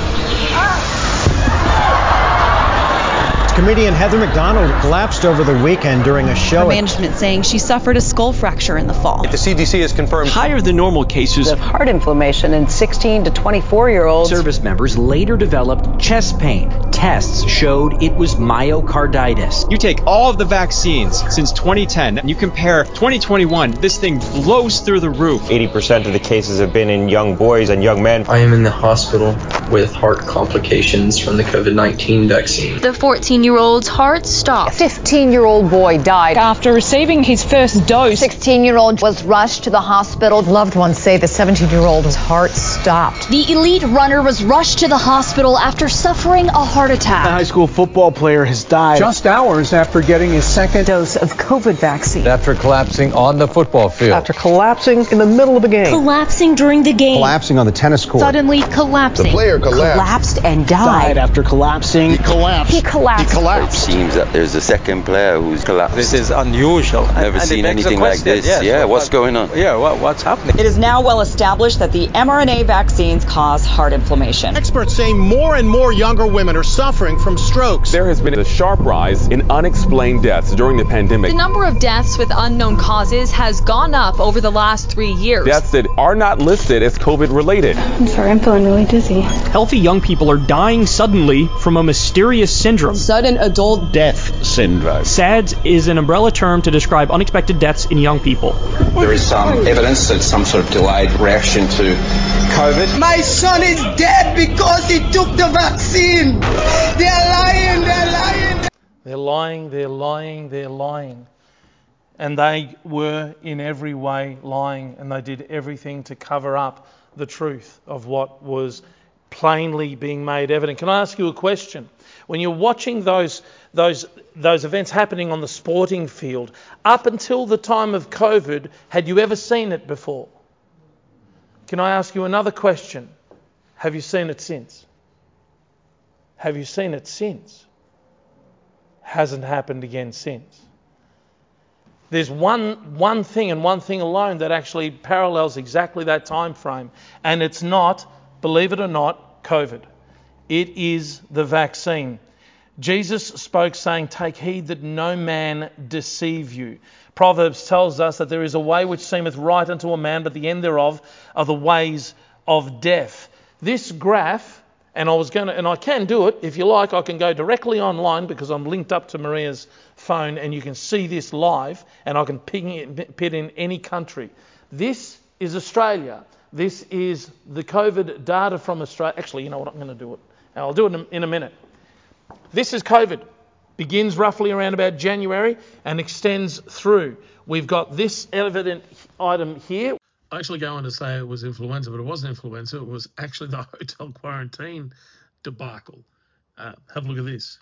Comedian Heather McDonald collapsed over the weekend during a show. Her management saying she suffered a skull fracture in the fall. The CDC has confirmed higher than normal cases of heart inflammation in 16 to 24-year-olds. Service members later developed chest pain. Tests showed it was myocarditis. You take all of the vaccines since 2010 and you compare 2021, this thing blows through the roof. 80% of the cases have been in young boys and young men. I am in the hospital with heart complications from the COVID-19 vaccine. The 14-year-old's heart stopped. A 15-year-old boy died after receiving his first dose. 16-year-old was rushed to the hospital. Loved ones say the 17-year-old's heart stopped. The elite runner was rushed to the hospital after suffering a heart attack. A high school football player has died just hours after getting his second dose of COVID vaccine. After collapsing on the football field. After collapsing in the middle of a game. Collapsing during the game. Collapsing on the tennis court. Suddenly collapsing. The player collapsed and died. After collapsing. He collapsed. It seems that there's a second player who's collapsed. This is unusual. Never seen anything like this. Yes, what's going on? Yeah, what's happening? It is now well established that the mRNA vaccines cause heart inflammation. Experts say more and more younger women are suffering from strokes. There has been a sharp rise in unexplained deaths during the pandemic. The number of deaths with unknown causes has gone up over the last 3 years. Deaths that are not listed as COVID related. I'm sorry, I'm feeling really dizzy. Healthy young people are dying suddenly from a mysterious syndrome. Sudden adult death syndrome. SADS is an umbrella term to describe unexpected deaths in young people. There is some evidence that some sort of delayed reaction to COVID. My son is dead because he took the vaccine. They're lying, they're lying. They're lying, they're lying, they're lying. And they were in every way lying, and they did everything to cover up the truth of what was plainly being made evident. Can I ask you a question? When you're watching those events happening on the sporting field, up until the time of COVID, had you ever seen it before? Can I ask you another question? Have you seen it since? Have you seen it since? Hasn't happened again since. There's one thing and one thing alone that actually parallels exactly that time frame, and it's not, believe it or not, COVID. It is the vaccine. Jesus spoke saying, "Take heed that no man deceive you." Proverbs tells us that there is a way which seemeth right unto a man, but the end thereof are the ways of death. This graph, and I can do it, if you like, I can go directly online because I'm linked up to Maria's phone and you can see this live and I can ping it in any country. This is Australia. This is the COVID data from Australia. Actually, you know what, I'm going to do it. I'll do it in a minute. This is COVID. Begins roughly around about January and extends through. We've got this evident item here. I actually go on to say it was influenza, but it wasn't influenza. It was actually the hotel quarantine debacle. Have a look at this.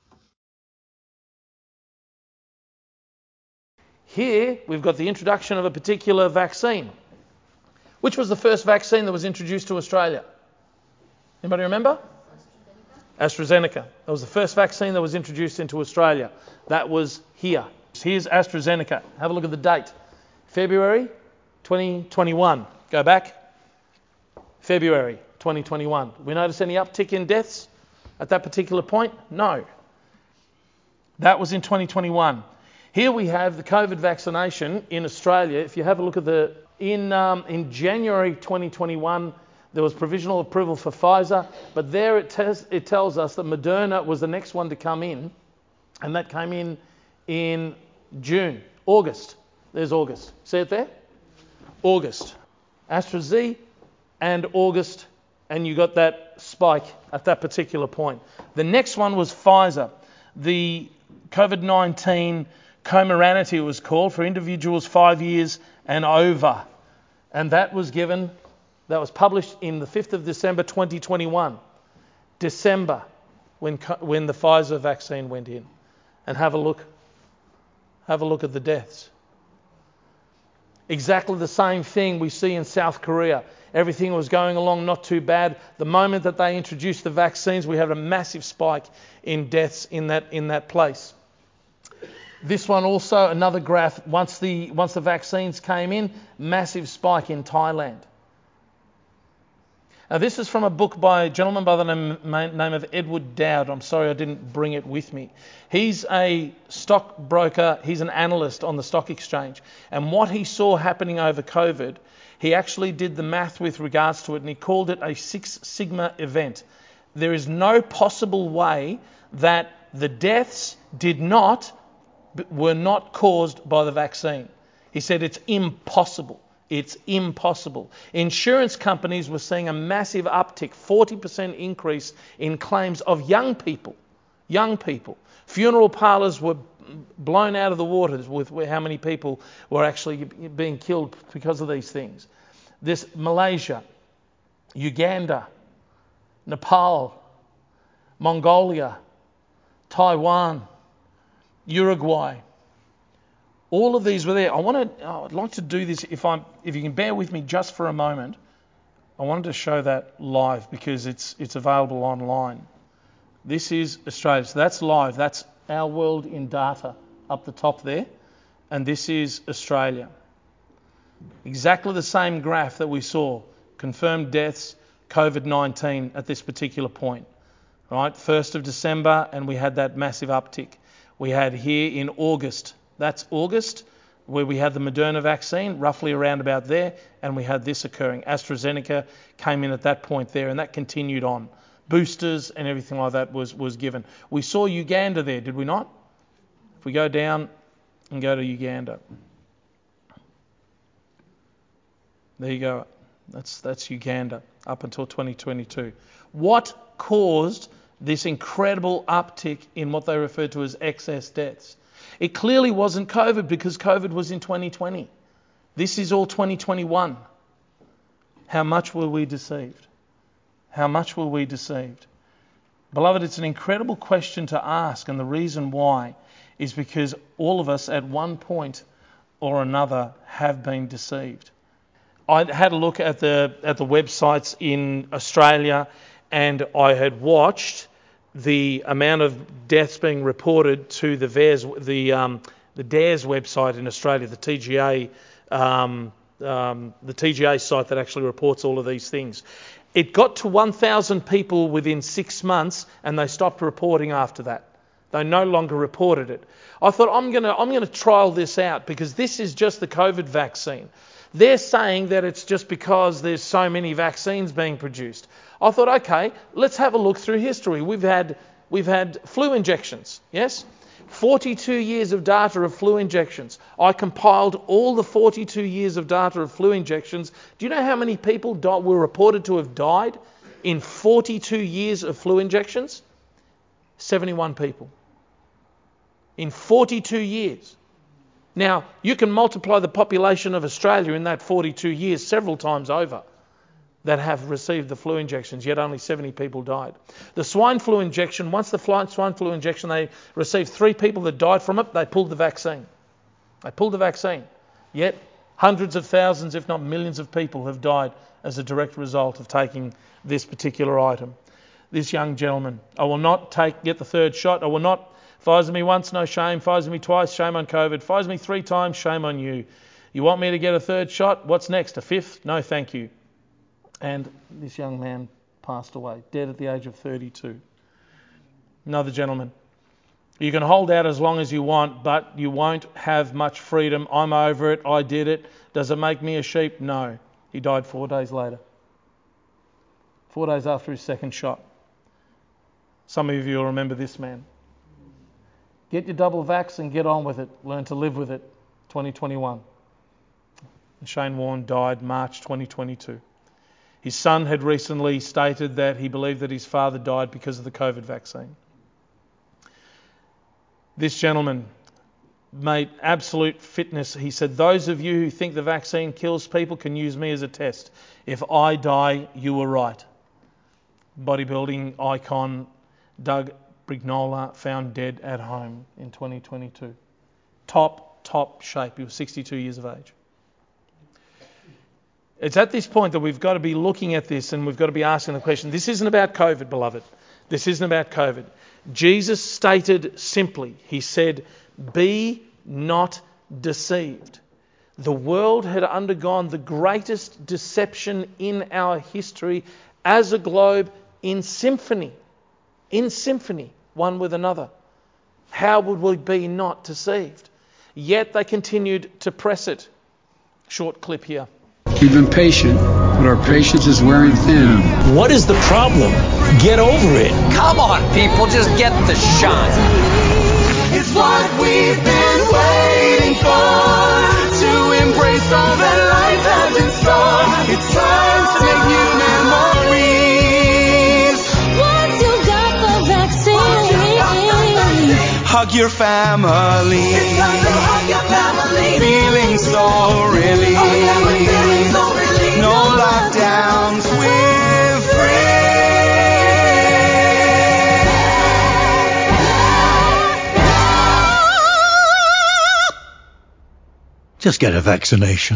Here we've got the introduction of a particular vaccine. Which was the first vaccine that was introduced to Australia? Anybody remember? AstraZeneca. That was the first vaccine that was introduced into Australia. That was here. Here's AstraZeneca. Have a look at the date. February 2021. Go back. February 2021. We notice any uptick in deaths at that particular point? No. That was in 2021. Here we have the COVID vaccination in Australia. If you have a look at in January 2021, there was provisional approval for Pfizer, but there it tells us that Moderna was the next one to come in, and that came in June, August. There's August. See it there? August. AstraZeneca and August, and you got that spike at that particular point. The next one was Pfizer. The COVID-19 Comirnaty, it was called, for individuals 5 years and over. And that was published in the 5th of December 2021. December, when the Pfizer vaccine went in. And have a look at the deaths. Exactly the same thing we see in South Korea. Everything was going along not too bad. The moment that they introduced the vaccines, we had a massive spike in deaths in that place. This one also, another graph, once the vaccines came in, massive spike in Thailand. Now, this is from a book by a gentleman by the name of Edward Dowd. I'm sorry I didn't bring it with me. He's a stockbroker. He's an analyst on the stock exchange. And what he saw happening over COVID, he actually did the math with regards to it, and he called it a 6 Sigma event. There is no possible way that the deaths were not caused by the vaccine. He said it's impossible. It's impossible. Insurance companies were seeing a massive uptick, 40% increase in claims of young people. Young people. Funeral parlours were blown out of the waters with how many people were actually being killed because of these things. This Malaysia, Uganda, Nepal, Mongolia, Taiwan, Uruguay. All of these were there. I'd like to do this, if you can bear with me just for a moment. I wanted to show that live because it's available online. This is Australia. So that's live. That's our world in data up the top there. And this is Australia. Exactly the same graph that we saw. Confirmed deaths, COVID-19 at this particular point. Right? 1st of December, and we had that massive uptick. We had here in August. That's August, where we had the Moderna vaccine, roughly around about there, and we had this occurring. AstraZeneca came in at that point there, and that continued on. Boosters and everything like that was given. We saw Uganda there, did we not? If we go down and go to Uganda. There you go. That's Uganda up until 2022. What caused this incredible uptick in what they referred to as excess deaths? It clearly wasn't COVID, because COVID was in 2020. This is all 2021. How much were we deceived? How much were we deceived? Beloved, it's an incredible question to ask, and the reason why is because all of us at one point or another have been deceived. I had a look at the websites in Australia, and I had watched the amount of deaths being reported to the DARES website in Australia, the TGA site that actually reports all of these things. It got to 1,000 people within 6 months, and they stopped reporting after that. They no longer reported it. I thought, I'm going to trial this out, because this is just the COVID vaccine. They're saying that it's just because there's so many vaccines being produced. I thought, okay, let's have a look through history. We've had flu injections, yes? 42 years of data of flu injections. I compiled all the 42 years of data of flu injections. Do you know how many people were reported to have died in 42 years of flu injections? 71 people. In 42 years. Now, you can multiply the population of Australia in that 42 years several times over that have received the flu injections, yet only 70 people died. The swine flu injection, once the swine flu injection, they received 3 people that died from it, they pulled the vaccine. Yet hundreds of thousands, if not millions of people have died as a direct result of taking this particular item. This young gentleman, I will not get the 3rd shot. I will not. Pfizer me once, no shame. Pfizer me twice, shame on COVID. Pfizer me 3 times, shame on you. You want me to get a 3rd shot? What's next? A 5th? No, thank you. And this young man passed away, dead at the age of 32. Another gentleman. You can hold out as long as you want, but you won't have much freedom. I'm over it. I did it. Does it make me a sheep? No. He died 4 days later. 4 days after his 2nd shot. Some of you will remember this man. Get your double vax and get on with it. Learn to live with it. 2021. Shane Warne died March 2022. His son had recently stated that he believed that his father died because of the COVID vaccine. This gentleman made absolute fitness. He said, those of you who think the vaccine kills people can use me as a test. If I die, you were right. Bodybuilding icon Doug Brignola found dead at home in 2022. Top shape. He was 62 years of age. It's at this point that we've got to be looking at this, and we've got to be asking the question. This isn't about COVID, beloved. This isn't about COVID. Jesus stated simply, he said, be not deceived. The world had undergone the greatest deception in our history as a globe in symphony, one with another. How would we be not deceived? Yet they continued to press it. Short clip here. We've been patient, but our patience is wearing thin. What is the problem? Get over it. Come on, people, just get the shot. It's what we've been waiting for, to embrace all that life has in store. It's time to make new memories. Once you got the vaccine, hug your family. It's time to hug your family. Feeling so relieved. Oh, yeah, we're feeling so relieved. No lockdowns, we're free. Just get a vaccination.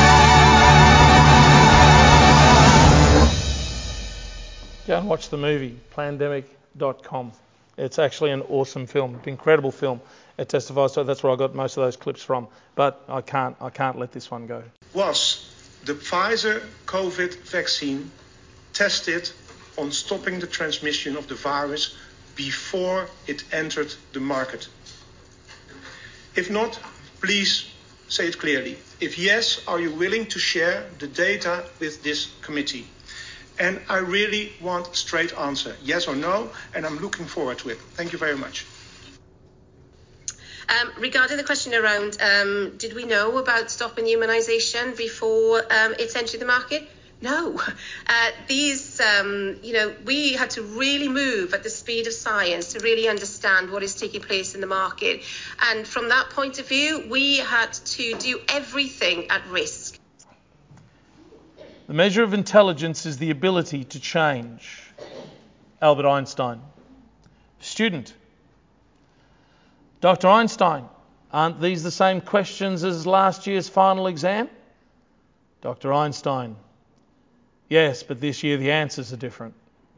Go and watch the movie, Plandemic.com. It's actually an awesome film, incredible film. It testifies to it. That's where I got most of those clips from. But I can't let this one go. Was the Pfizer COVID vaccine tested on stopping the transmission of the virus before it entered the market? If not, please say it clearly. If yes, are you willing to share the data with this committee? And I really want a straight answer, yes or no, and I'm looking forward to it. Thank you very much. Regarding the question around, did we know about stopping immunisation before it's entered the market? No. We had to really move at the speed of science to really understand what is taking place in the market. And from that point of view, we had to do everything at risk. The measure of intelligence is the ability to change. Albert Einstein. Student. Dr. Einstein, aren't these the same questions as last year's final exam? Dr. Einstein. Yes, but this year the answers are different.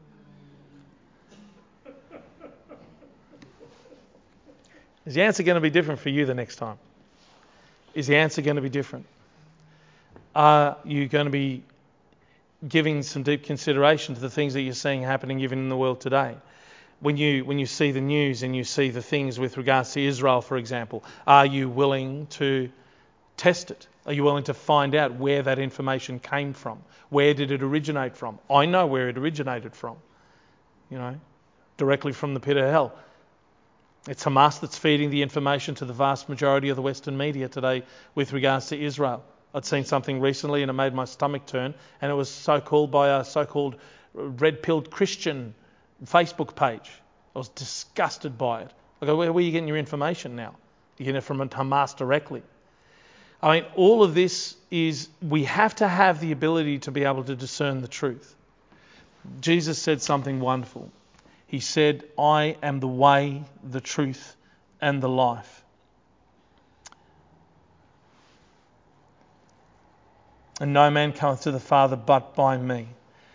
Is the answer going to be different for you the next time? Is the answer going to be different? Are you going to be giving some deep consideration to the things that you're seeing happening even in the world today? When you see the news and you see the things with regards to Israel, for example, are you willing to test it? Are you willing to find out where that information came from? Where did it originate from? I know where it originated from. Directly from the pit of hell. It's Hamas that's feeding the information to the vast majority of the Western media today with regards to Israel. I'd seen something recently and it made my stomach turn, and it was so-called by a so-called red-pilled Christian Facebook page. I was disgusted by it. I go, where are you getting your information now? You're getting it from Hamas directly. I mean, all of this is, we have to have the ability to be able to discern the truth. Jesus said something wonderful. He said, I am the way, the truth, and the life. And no man cometh to the Father but by me.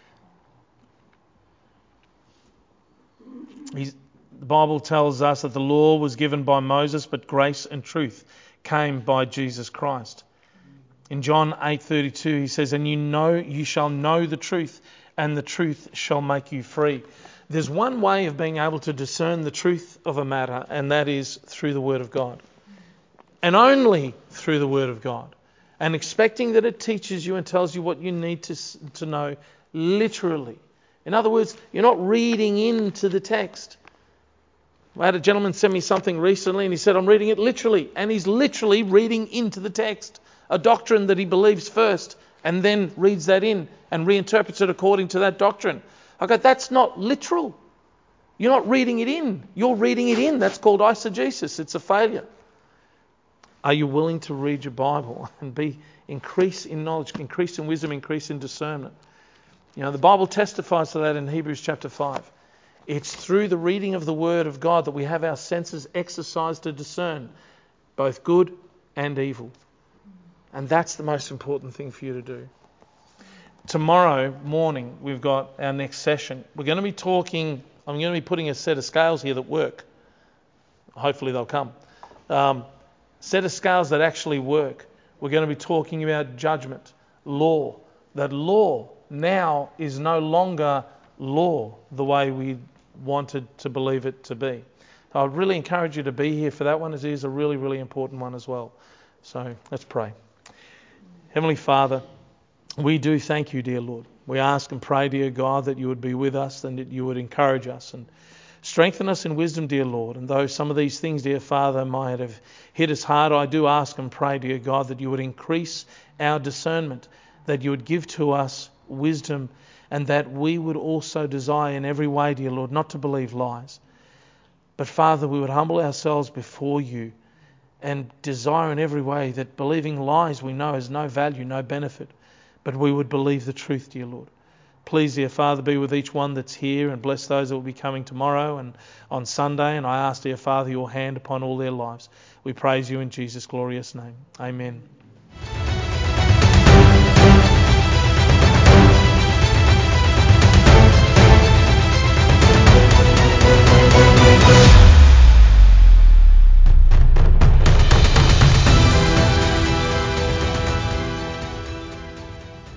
The Bible tells us that the law was given by Moses, but grace and truth came by Jesus Christ. In John 8:32 he says, and you shall know the truth, and the truth shall make you free. There's one way of being able to discern the truth of a matter, and that is through the Word of God. And only through the Word of God. And expecting that it teaches you and tells you what you need to know literally. In other words, you're not reading into the text. I had a gentleman send me something recently and he said, I'm reading it literally. And he's literally reading into the text a doctrine that he believes first and then reads that in and reinterprets it according to that doctrine. I go, that's not literal. You're not reading it in. You're reading it in. That's called eisegesis. It's a failure. Are you willing to read your Bible and increase in knowledge, increase in wisdom, increase in discernment? The Bible testifies to that in Hebrews chapter 5. It's through the reading of the Word of God that we have our senses exercised to discern both good and evil. And that's the most important thing for you to do. Tomorrow morning, we've got our next session. I'm going to be putting a set of scales here that work. Hopefully they'll come. Set of scales that actually work. We're going to be talking about judgment, law, that law now is no longer law the way we wanted to believe it to be. So I'd really encourage you to be here for that one, as it is a really, really important one as well. So let's pray. Heavenly Father, we do thank you, dear Lord. We ask and pray, dear God, that you would be with us and that you would encourage us and strengthen us in wisdom, dear Lord. And though some of these things, dear Father, might have hit us hard, I do ask and pray, dear God, that you would increase our discernment, that you would give to us wisdom, and that we would also desire in every way, dear Lord, not to believe lies. But Father, we would humble ourselves before you and desire in every way that believing lies we know has no value, no benefit, but we would believe the truth, dear Lord. Please, dear Father, be with each one that's here and bless those that will be coming tomorrow and on Sunday. And I ask, dear Father, your hand upon all their lives. We praise you in Jesus' glorious name. Amen.